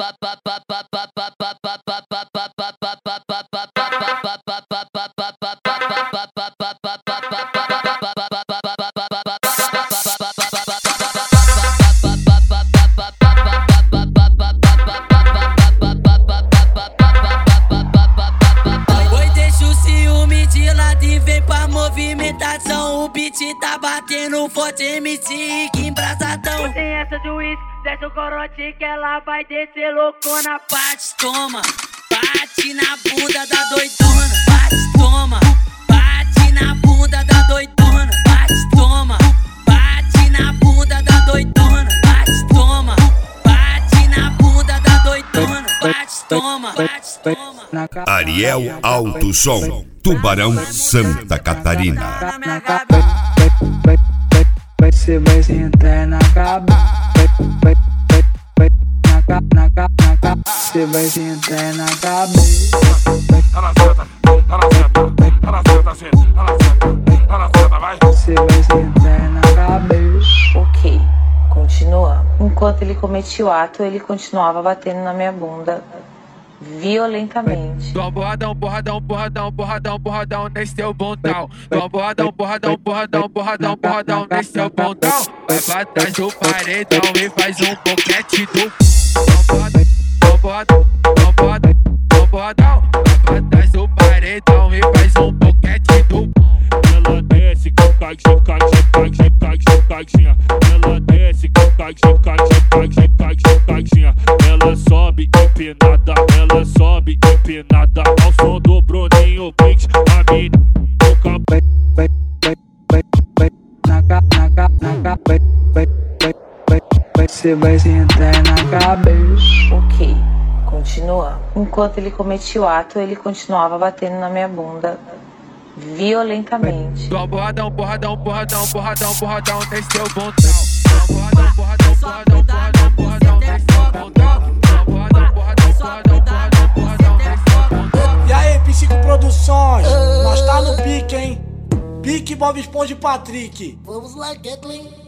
Movimentação, o beat tá batendo forte, MC que embrasadão. Tem essa de uísque, desce o corote que ela vai descer loucona. Bate, toma, bate na bunda da doidona. Bate, toma, bate na bunda da doidona. Bate, toma, bate na bunda da doidona. Bate, toma, bate na bunda da doidona. Bate, toma, bate, toma. Ariel Alto Som, Tubarão, Santa Catarina. Você vai sentar na cabeça. Você vai sentar na cabeça. Você vai sentar na cabeça. Ok, continua. Enquanto ele cometia o ato, ele continuava batendo na minha bunda violentamente. Dá um porradão, porradão, porradão, porradão, porradão nesse teu bundão. Dá um porradão, porradão, porradão, porradão, porradão nesse teu bundão. Vai pra trás do paredão e faz um boquete do. Dá um porradão, dá um porradão, dá um porradão. Vai pra trás do paredão e faz um boquete do. Ela desce, que cai, que cai, que cai, que cai, que cai, que ela desce, que cai, que cai, que cai, que cai, que cai, que ela sobe empinada, ela sobe empinada ao som do Bruninho Beat. A mina nunca você vai sentar na cabeça. Ok, continua. Enquanto ele cometia o ato, ele continuava batendo na minha bunda violentamente. Dá um porradão, porradão, porradão, porradão, porradão nesse teu bundão. Dá um porradão, porradão, porradão, porradão, porradão nesse teu bundão. Dá um porradão, porradão, porradão, porradão, porradão nesse teu bundão. E aí, Psico Produções, nós tá no pique, hein? Pique Bob Esponja e Patrick. Vamos lá, Kathleen.